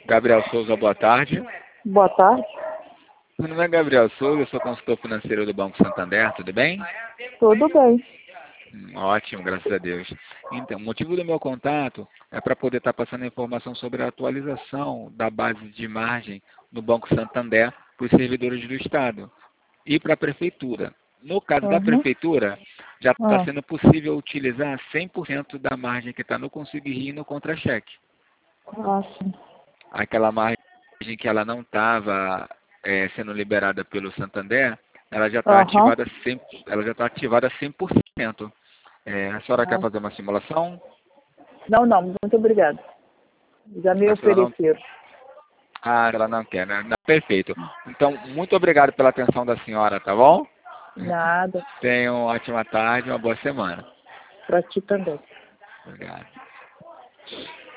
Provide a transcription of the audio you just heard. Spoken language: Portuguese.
Gabriel Souza, boa tarde. Boa tarde. Meu nome é Gabriel Souza, eu sou consultor financeiro do Banco Santander, tudo bem? Tudo bem. Ótimo, graças a Deus. Então, o motivo do meu contato é para poder estar passando informação sobre a atualização da base de margem no Banco Santander para os servidores do Estado e para a Prefeitura. No caso da Prefeitura, já está sendo possível utilizar 100% da margem que está no Conseguir e no Contra-Cheque. Sim. Aquela margem que ela não estava sendo liberada pelo Santander, ela já está ativada 100%. A senhora quer fazer uma simulação? Não, muito obrigada. Já me ofereceram. Ela não quer, né? Não, perfeito. Então, muito obrigado pela atenção da senhora, tá bom? Nada. Tenha uma ótima tarde, uma boa semana. Para ti também. Obrigado.